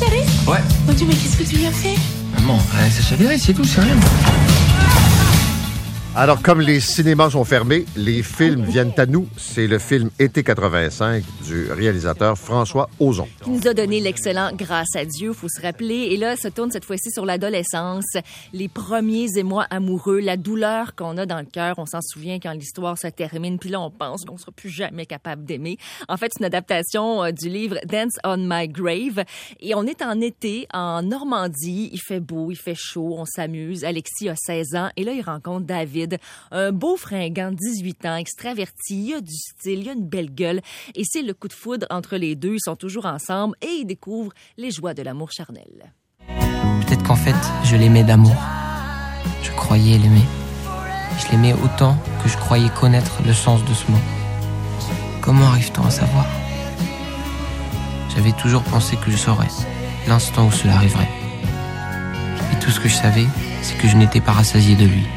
Shérif? Ouais. Mon Dieu, mais qu'est-ce que tu lui as fait? Maman, ça chavirait, c'est tout, c'est rien. Alors, comme les cinémas sont fermés, les films viennent à nous. C'est le film Été 85 du réalisateur François Ozon. Qui nous a donné l'excellent Grâce à Dieu, faut se rappeler. Et là, ça tourne cette fois-ci sur l'adolescence, les premiers émois amoureux, la douleur qu'on a dans le cœur. On s'en souvient quand l'histoire se termine, puis là, on pense qu'on sera plus jamais capable d'aimer. En fait, c'est une adaptation du livre Dance on My Grave. Et on est en été, en Normandie. Il fait beau, il fait chaud, on s'amuse. Alexis a 16 ans et là, il rencontre David. Un beau fringant de 18 ans, extraverti, il a du style, il a une belle gueule. Et c'est le coup de foudre entre les deux. Ils sont toujours ensemble et ils découvrent les joies de l'amour charnel. Peut-être qu'en fait, je l'aimais d'amour. Je croyais l'aimer. Je l'aimais autant que je croyais connaître le sens de ce mot. Comment arrive-t-on à savoir? J'avais toujours pensé que je saurais, l'instant où cela arriverait. Et tout ce que je savais, c'est que je n'étais pas rassasié de lui.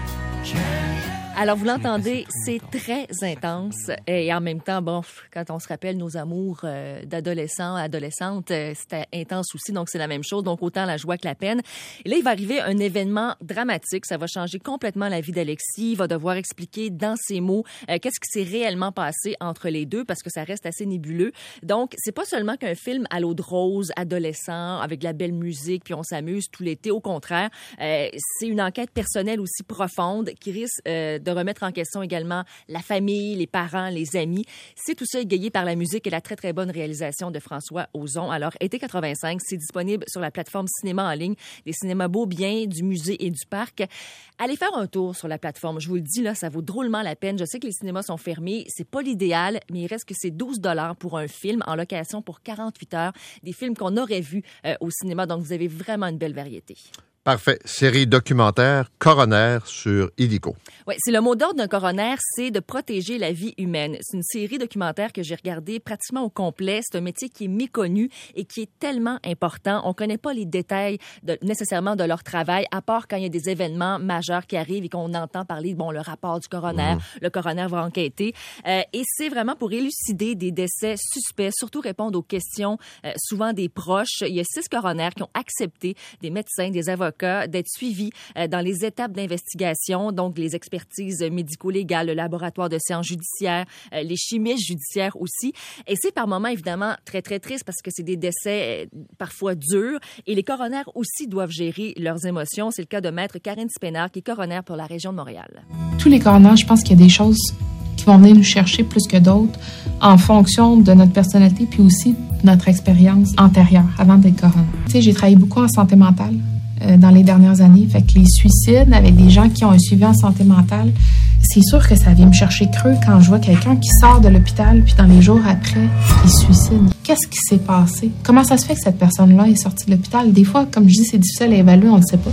Alors, vous l'entendez, c'est très intense. Et en même temps, bon, quand on se rappelle nos amours d'adolescents, adolescentes, c'était intense aussi, donc c'est la même chose. Donc, autant la joie que la peine. Et là, il va arriver un événement dramatique. Ça va changer complètement la vie d'Alexis. Il va devoir expliquer dans ses mots qu'est-ce qui s'est réellement passé entre les deux, parce que ça reste assez nébuleux. Donc, c'est pas seulement qu'un film à l'eau de rose, adolescent, avec de la belle musique, puis on s'amuse tout l'été. Au contraire, c'est une enquête personnelle aussi profonde qui risque de remettre en question également la famille, les parents, les amis. C'est tout ça égayé par la musique et la très, très bonne réalisation de François Ozon. Alors, Été 85, c'est disponible sur la plateforme cinéma en ligne, les cinémas Beaubien, du musée et du parc. Allez faire un tour sur la plateforme. Je vous le dis, là, ça vaut drôlement la peine. Je sais que les cinémas sont fermés. C'est pas l'idéal, mais il reste que c'est 12 $ pour un film en location pour 48 heures. Des films qu'on aurait vus au cinéma. Donc, vous avez vraiment une belle variété. Parfait. Série documentaire Coroner sur Illico. Oui, c'est le mot d'ordre d'un coroner, c'est de protéger la vie humaine. C'est une série documentaire que j'ai regardée pratiquement au complet. C'est un métier qui est méconnu et qui est tellement important. On connaît pas les détails nécessairement de leur travail, à part quand il y a des événements majeurs qui arrivent et qu'on entend parler, bon, le rapport du coroner, le coroner va enquêter. Et c'est vraiment pour élucider des décès suspects, surtout répondre aux questions souvent des proches. Il y a 6 coroners qui ont accepté, des médecins, des avocats, d'être suivis dans les étapes d'investigation, donc les expertises médico-légales, le laboratoire de sciences judiciaires, les chimistes judiciaires aussi. Et c'est par moments, évidemment, très, très triste parce que c'est des décès parfois durs et les coroners aussi doivent gérer leurs émotions. C'est le cas de Maître Karine Spénard, qui est coroner pour la région de Montréal. Tous les coroners, je pense qu'il y a des choses qui vont venir nous chercher plus que d'autres en fonction de notre personnalité puis aussi de notre expérience antérieure avant d'être coroner. Tu sais, j'ai travaillé beaucoup en santé mentale dans les dernières années. Fait que les suicides avec des gens qui ont un suivi en santé mentale, c'est sûr que ça vient me chercher creux quand je vois quelqu'un qui sort de l'hôpital puis dans les jours après, il se suicide. Qu'est-ce qui s'est passé? Comment ça se fait que cette personne-là est sortie de l'hôpital? Des fois, comme je dis, c'est difficile à évaluer, on ne sait pas.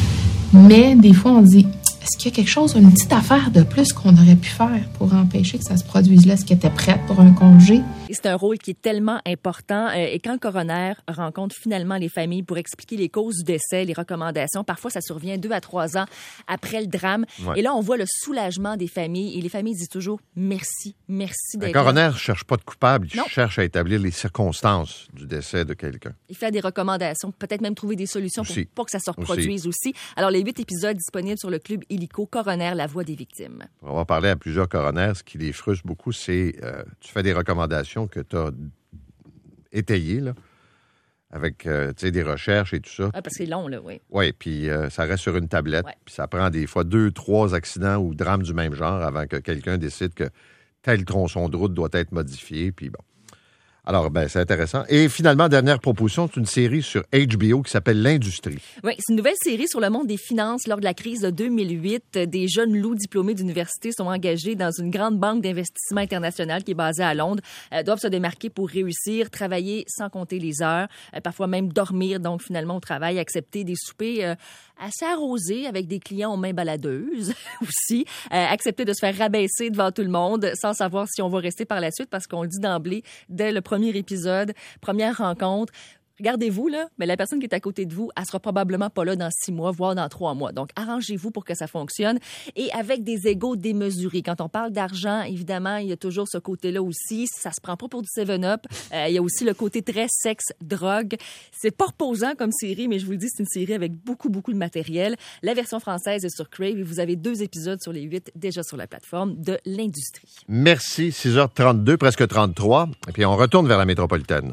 Mais des fois, on dit, est-ce qu'il y a quelque chose, une petite affaire de plus qu'on aurait pu faire pour empêcher que ça se produise là? Est-ce qu'il était prête pour un congé? Et c'est un rôle qui est tellement important. Et quand le coroner rencontre finalement les familles pour expliquer les causes du décès, les recommandations, parfois ça survient 2 à 3 ans après le drame. Ouais. Et là, on voit le soulagement des familles. Et les familles disent toujours merci d'être là. Un coroner ne cherche pas de coupable, il cherche à établir les circonstances du décès de quelqu'un. Il fait des recommandations, peut-être même trouver des solutions pour pas que ça se reproduise aussi. Alors, les 8 épisodes disponibles sur le club Illico, Coroner, la voix des victimes. On va parler à plusieurs coroners. Ce qui les frustre beaucoup, c'est tu fais des recommandations que tu as étayées, là, avec des recherches et tout ça. Ah, parce que c'est long, là, oui. Oui, puis ça reste sur une tablette, puis ça prend des fois 2, 3 accidents ou drames du même genre avant que quelqu'un décide que tel tronçon de route doit être modifié, puis bon. Alors, c'est intéressant. Et finalement, dernière proposition, c'est une série sur HBO qui s'appelle L'Industrie. Oui, c'est une nouvelle série sur le monde des finances. Lors de la crise de 2008, des jeunes loups diplômés d'université sont engagés dans une grande banque d'investissement internationale qui est basée à Londres, doivent se démarquer pour réussir, travailler sans compter les heures, parfois même dormir, donc finalement au travail, accepter des soupers assez arrosés avec des clients aux mains baladeuses aussi, accepter de se faire rabaisser devant tout le monde sans savoir si on va rester par la suite parce qu'on le dit d'emblée dès le premier épisode, première rencontre. regardez-vous, là, mais la personne qui est à côté de vous, elle sera probablement pas là dans 6 mois, voire dans 3 mois. Donc, arrangez-vous pour que ça fonctionne. Et avec des égos démesurés. Quand on parle d'argent, évidemment, il y a toujours ce côté-là aussi. Ça se prend pas pour du 7-Up. Il y a aussi le côté très sexe, drogue. C'est pas reposant comme série, mais je vous le dis, c'est une série avec beaucoup, beaucoup de matériel. La version française est sur Crave et vous avez 2 épisodes sur les 8 déjà sur la plateforme de l'Industrie. Merci. 6h32, presque 33. Et puis, on retourne vers la métropolitaine.